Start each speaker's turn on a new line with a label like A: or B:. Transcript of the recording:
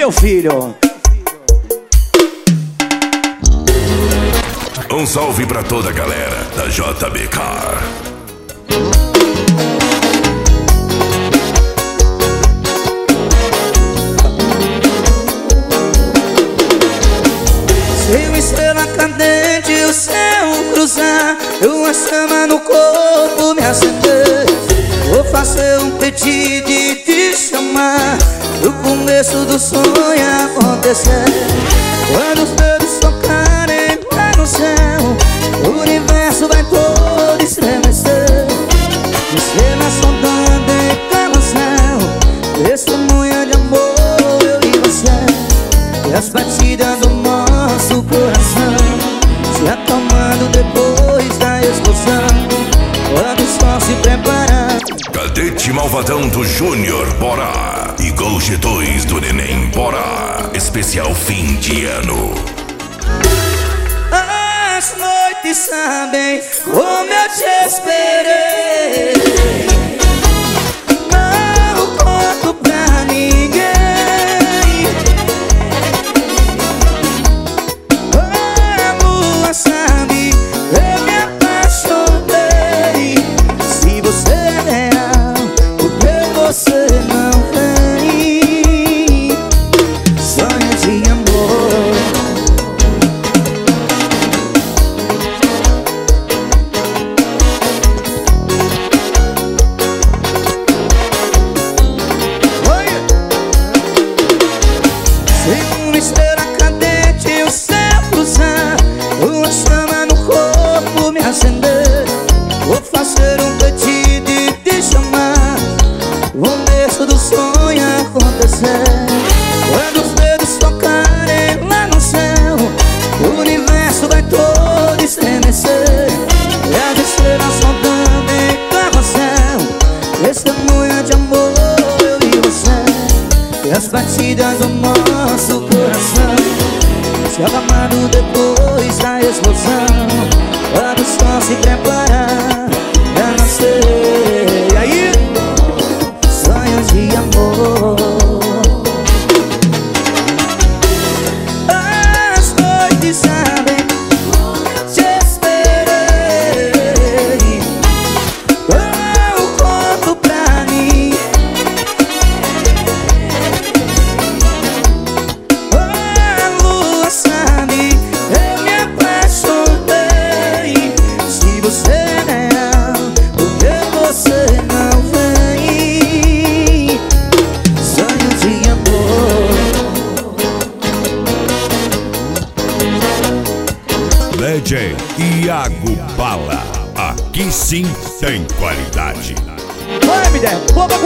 A: meu filho.
B: Um salve pra toda a galera da JBK.
C: Se uma estrela cadente o céu cruzar, uma chama no corpo me acender, vou fazer um pedido e te chamar, no começo do sonho acontecer. Quando os dedos tocarem lá no céu, o universo vai todo estremecer. Estrelas sondando em carrossel, testemunha de amor, eu e você. E as batidas do nosso coração se acalmando depois da explosão, quando o sol se preparar.
B: Cadete Malvadão do Júnior Bora e Gol G2 do Neném Bora. Especial fim de ano.
C: As noites sabem como eu te esperei. Não conto pra ninguém. A lua sabe, eu me apaixonei. Se você é real, por que você não vem? Sonho de amor. Se uma estrela cadente o céu cruzar, uma chama no corpo me acender, vou fazer um pedido e te chamar, o começo do sonho acontecer. Quando os dedos tocarem lá no céu, o universo vai todo estremecer. E as estrelas sondando em carrossel, testemunha de amor, eu e você. E as batidas do nosso coração se acalmando depois da explosão, quando o sol se preparar pra nascer. E aí, sonhos de amor. As noites sabem, te esperei. Eu conto pra mim. A lua sabe, eu me apaixonei. Se você é real, por que você não vem? Sonho de amor.
D: DJ Iago Bala. Aqui sim tem qualidade.
A: Vai, me der, boa pra